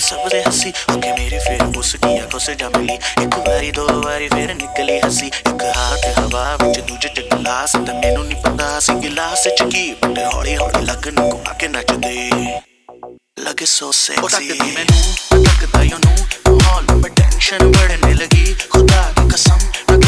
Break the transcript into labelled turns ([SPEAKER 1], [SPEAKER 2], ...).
[SPEAKER 1] सबसे हंसी होके मेरी फिर उसकी आंखों से जा मिली। एक बारी दो बारी फिर निकली हंसी, एक हाथ हवा विच दूजे च गिलास, ते मैनू नहीं पता सी गिलास च की, बट हौली हौली लगन को आके नचदे लगे सो सेक्सी। मैनू लगदा यू नो माहौल में टेंशन बढ़ने लगी, खुदा की कसम